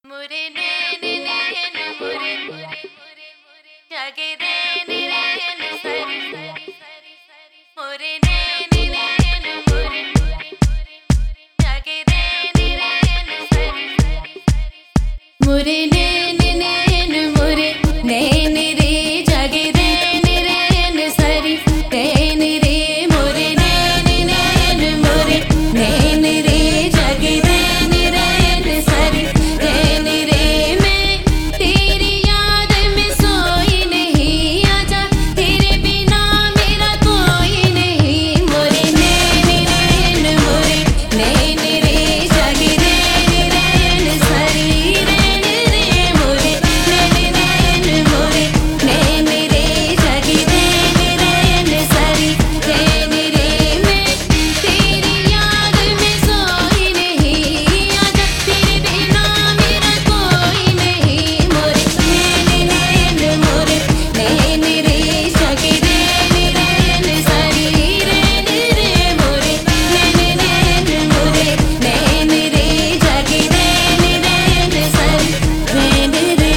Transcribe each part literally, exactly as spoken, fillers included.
मुरे नैन नैन मुरे जागे नैन नैन सरी मुरे नैन नैन मुरे जागे नैन नैन सरी मुरे नैन नैन मुरे नैन रे जागे नैन नैन सरी नैन रे मुरे नैन नैन मुरे नैन रे जागे नैन नैन सरी नैन रे मैं तेरी याद में सोई नहीं आजा तेरे बिना मेरा कोई नहीं मुरे नैन नैन मुरे नैन रे जागे नैन नैन सरी नैन रे मुरे नैन नैन मुरे नैन रे जागे नैन नैन सरी नैन रे मैं तेरी याद में सोई नहीं आजा तेरे बिना मेरा कोई नहीं मुरे नैन नैन मुरे नैन रे जागे नैन नैन सरी नैन रे मुरे नैन नैन मुरे नैन रे जागे नैन नैन सरी नैन रे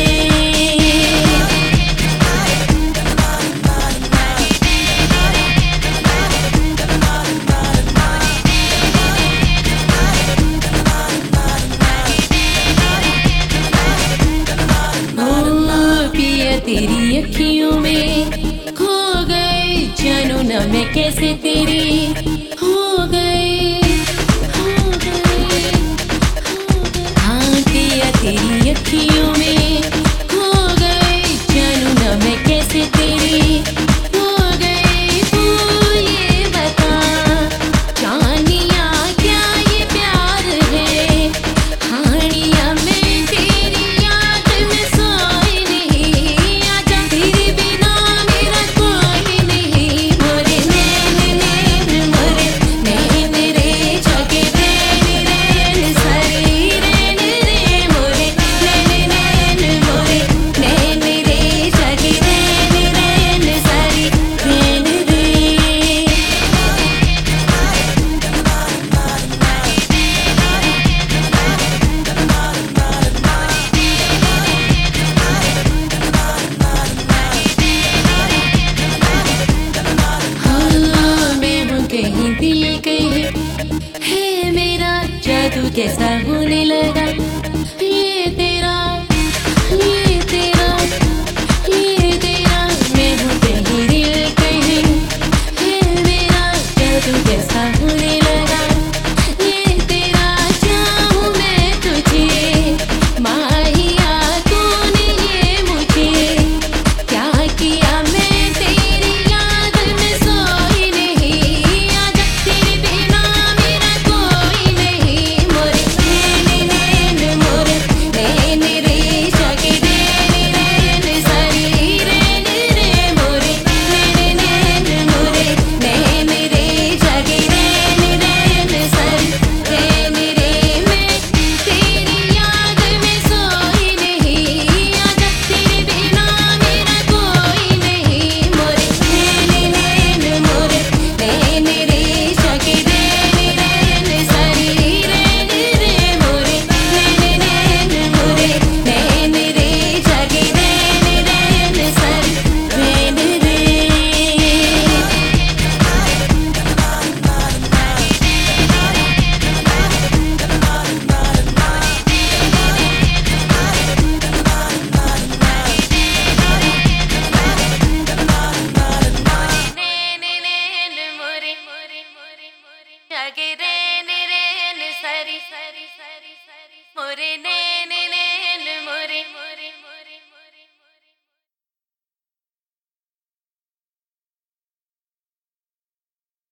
ओ पिया तेरी अखियों में खो गए जानू ना मैं कैसे तेरी हो गई हो गई हाँ पिया तेरी अखियों में खो गए जानू ना मैं कैसे तेरी हो गई तू ये बता जानिया क्या ये प्यार है हानिया मैं तेरी याद में सोई नहीं आजा तेरे बिना मेरा कोई नहीं मुरे नैन नैन मुरे नैन रे जागे नैन नैन सरी नैन रे मुरे नैन नैन मुरे नैन रे जागे नैन नैन सरी नैन रे हाँ मैं हूँ कहीं दिल कहीं है मेरा जादू कैसा होने लगा ये तेरा ये तेरा ये तेरा मैं हूँ कहीं दिल कहीं है मेरा जादू कैसा होने लगा ये तेरा चाहूँ मैं तुझे माहिया तूने ये मुझे क्या किया मैं तेरी याद में सोई नहीं आजा तेरे बिना मेरा कोई नहीं मुरे नैन नैन मुरे नैन रे जागे नैन नैन सरी नैन रे मुरे नैन नैन मुरे नैन रे जागे नैन नैन सरी नैन रे मैं तेरी याद में सोई नहीं आजा तेरे बिना मेरा कोई नहीं मुरे नैन नैन मुरे नैन रे जागे नैन नैन सरी नैन रे मुरे नैन नैन मुरे नैन रे जागे नैन नैन सरी नैन रे नैन नैन मुरे जागे नैन नैन सरी मुरे